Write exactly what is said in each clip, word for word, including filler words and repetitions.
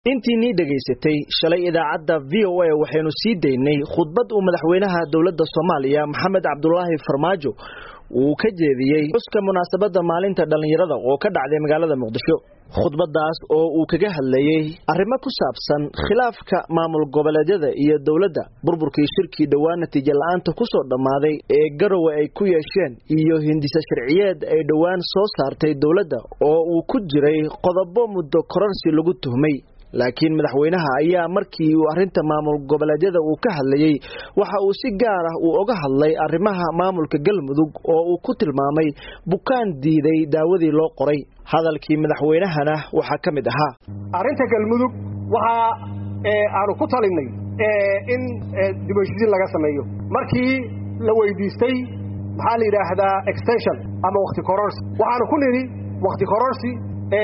intii nii dhageysatay shalay idaacada V O A waxaynu sii deynay khudbad uu madaxweynaha dawladda Soomaaliya Maxamed Cabdullaahi Farmaajo uu ka jeediyay xuska munaasabada maalinta dhalinyarada oo ka dhacday magaalada Muqdisho. khudbadaas oo uu kaga hadlayay arrimo ku saabsan khilaafka maamul goboleedyada iyo dawladda, burburkii shirkii dhawaan natiijo la'aanta ku soo dhamaaday ee Garowe ay ku yeesheen iyo hindisa sharciyeed ay dhawaan soo saartay dawladda oo uu ku jiray qodobo muddo kororsi lagu tuhmay. laakiin madaxweynaha ayaa markii uu arinta maamul goboleedyada uu ka hadlayay waxa uu si gaar ah uu uga hadlay arrimaha maamulka Galmudug oo uu ku tilmaamay bukaan diiday daawadii loo qoray. hadalkii madaxweynahana waxa ka mid ahaa arinta Galmudug waxa ee aanu ku talinay ee in dibashiin laga sameeyo markii la weydiistay maxaa la yiraahdaa extension ama waqti kororsi. waxaanu ku niri waqti kororsi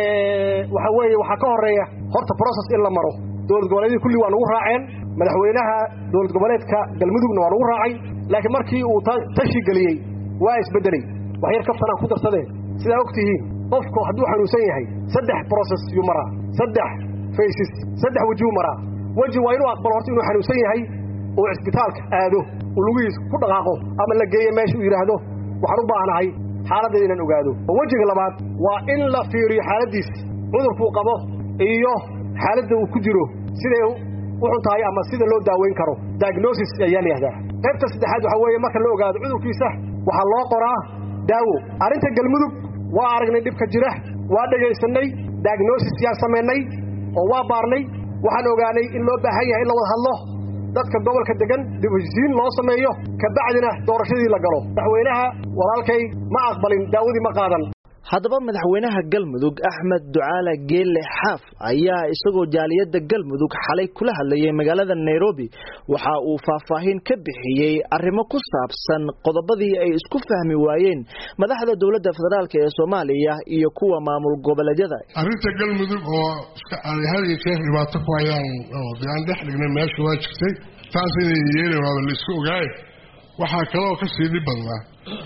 ee waxa weeye waxa ka horeeya horta process in la maro. dawlad goboleedka kulli waa lagu raaceen, madaxweynaha dawlad goboleedka Galmudugna waa lagu raacay, laakiin markii uu tashi galiyay waa isbedelay. wax yar kaftan ku darsadeen sida ogtihiin qofku hadduu xanuunsan yahay saddex process yu mara, saddex phases, saddex waji mara. waji waa inuu aqbalo horta inuu xanuunsan yahay oo isbitaalka aado oo lugiis ku dhaqaaqo ama la geeyo meesha uu yiraahdo waxaan u baahanahay xaaladda inaan ogaado. wajiga labaad waa in la fiiriyo xaaladiis cudurku qabo iyo xaaladda uu ku jiro sidee u xuntahay ama sida loo daaweyn karo, diagnosis ayaa la yiraahdaa. qaybta saddexaad waxa weeye marka la ogaado cudurkiisa waxa loo qoraa daawo. arinta Galmudug waa aragnay dhibka jira, waa dhageysanay, diagnosis yaa sameynay oo waa baarnay. waxaan ogaanay in loo baahan yahay in la wada hadlo dadka gobolka degan, dibashiin loo sameeyo ka bacdina doorashadii la galo. madaxweynaha walaalkay ma aqbalin, daawadii ma qaadan. haddaba madaxweynaha Galmudug Axmed Ducaale Geelle Xaaf ayaa isagoo jaaliyada Galmudug xalay kula hadlayay magaalada Nairobi waxa uu faahfaahin ka bixiyay arrimo ku saabsan qodobadii ay isku fahmi waayeen madaxda dawladda federaalka ee Soomaaliya iyo kuwa maamul goboleedyada. arrinta Galmudug oo ay halkii dhibaato ku hayaan oo daan dhexdhigna meesha waa jirtay taas inay yeeleen waa la isku ogaay. waxa kale oo ka sii dhibadnaa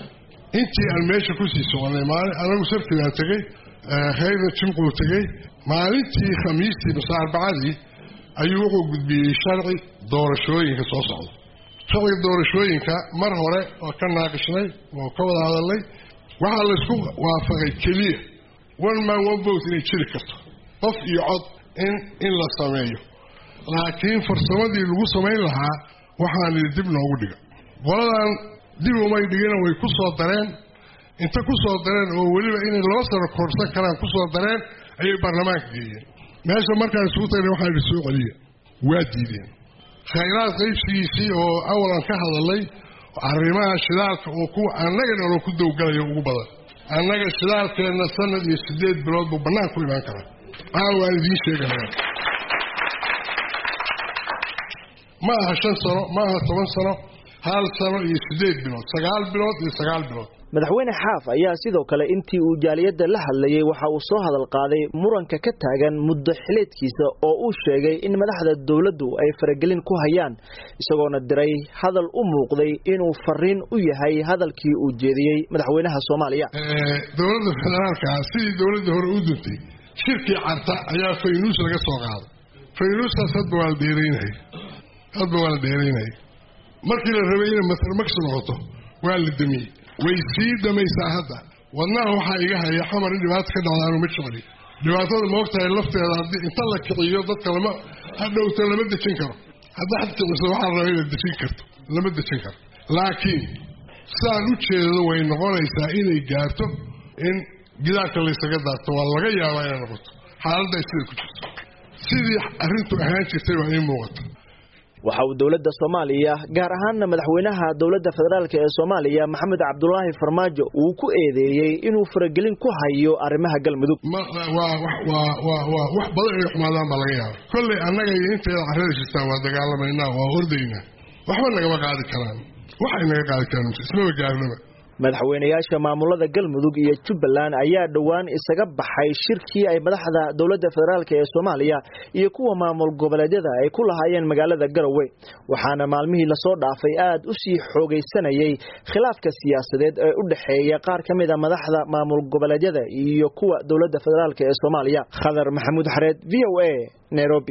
intii aan meesha ku sii soconay maalin anagu sabtiga tagay hay'adda jimcu tagay maalintii khamiistii bas arbacadii ayuu wuxuu gudbiyay sharci doorashooyinka soo socda. sharci doorashooyinka mar hore oo ka naaqishnay oo ka wada hadalay waxa la isku waafaqay kaliya one man one vote inay jiri karto, qof iyo cod in in la sameeyo. laakiin farsamadii lagu sameyn lahaa waxaan dib noogu dhigay. qoladan dib uma dhigana way ku soo dareen inta ku soo dareen oo waliba in loo soo korsan karaan ku soo dareen ay baarlamaanka geeyeen. meesha markaan isku tagnay waxaa soo qaliya waa diideen khayraad qaybsigiisii oo awalan ka hadalay arrimaha shidaalka oo ku annaga oo ku dowgalayo ugu badan. annaga shidaalkeena sanad iyo sideed bilood buu banaan ku imaan karaa. aan waan idin sheegayaa ma aha shan sano ma aha toban sano hal sano iyo sideed bilood sagaal bilood iyo sagaal bilood. madaxweyne Xaaf ayaa sidoo kale intii uu jaaliyada la hadlayay waxa uu soo hadal qaaday muranka ka taagan muddo xileedkiisa oo uu sheegay in madaxda dawladdu ay faragelin ku hayaan, isagoona diray hadal u muuqday inuu fariin u yahay hadalkii uu jeediyay madaxweynaha Soomaaliya. ee dawladda federaalka sidii dawladda hore u duntay shirkii carta ayaa faynuus laga soo qaaday. faynuusaas hadda waa deereynay hadda waa deereynay markii la rabay in masar max noqoto waa la damiyay. way sii damaysaa hadda wadnaha waxa iga haya xamar dhibaato ka dhacdaano ma jecli. dhibaatada ma ogtahay lafteeda haddii inta la kiciyo dadka lama hadhowto lama dejin karo. hadda xadka waxa la rabay in la dejin karto lama dejin karo. laakiin saan u jeedo way noqonaysaa inay gaarto in gidaarka la isaga daarto. waa laga yaabaa inay noqoto xaaladda sida ku jirto sidii arrintu ahaan jirtay waa in muuqato. waxa uu dawladda Soomaaliya gaar ahaan madaxweynaha dawladda federaalka ee Soomaaliya Maxamed Cabdullaahi Farmaajo uu ku eedeeyay inuu faragelin ku hayo arrimaha Galmudug. waa waa waa waa wax badan ay xumaadaan baa laga yaabaa. kulli annaga inteeda carrada jirtaa waa dagaalamayna waa ordaynaa waxba naga qaadi karaan. waxa inaga qaadi karaan isma gaarnaba madaxweynayaasha maamulada Galmudug iyo Jubbaland ayaa dhawaan isaga baxay shirkii ay madaxda dawladda federaalka ee Soomaaliya iyo kuwa maamul goboleedyada ay ku lahaayeen magaalada Garowe waxaana maalmihii la soo dhaafay aad u sii xoogeysanayay khilaafka siyaasadeed ee u dhaxeeya qaar kamid ah madaxda maamul goboleedyada iyo kuwa dawladda federaalka ee Soomaaliya Khadar Maxamuud Xareed V O A Nairobi